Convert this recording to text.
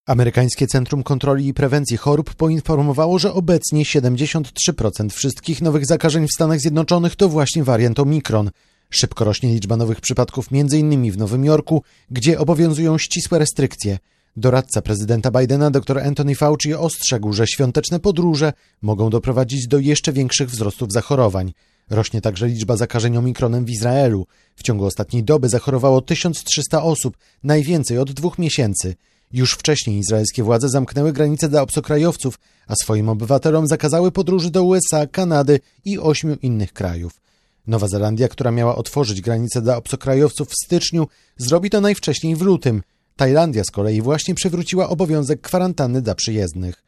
Amerykańskie Centrum Kontroli i Prewencji Chorób poinformowało, że obecnie 73% wszystkich nowych zakażeń w Stanach Zjednoczonych to właśnie wariant Omikron. Szybko rośnie liczba nowych przypadków m.in. w Nowym Jorku, gdzie obowiązują ścisłe restrykcje. Doradca prezydenta Bidena dr Anthony Fauci ostrzegł, że świąteczne podróże mogą doprowadzić do jeszcze większych wzrostów zachorowań. Rośnie także liczba zakażeń Omikronem w Izraelu. W ciągu ostatniej doby zachorowało 1300 osób, najwięcej od 2 miesięcy. Już wcześniej izraelskie władze zamknęły granice dla obcokrajowców, a swoim obywatelom zakazały podróży do USA, Kanady i 8 innych krajów. Nowa Zelandia, która miała otworzyć granice dla obcokrajowców w styczniu, zrobi to najwcześniej w lutym. Tajlandia z kolei właśnie przywróciła obowiązek kwarantanny dla przyjezdnych.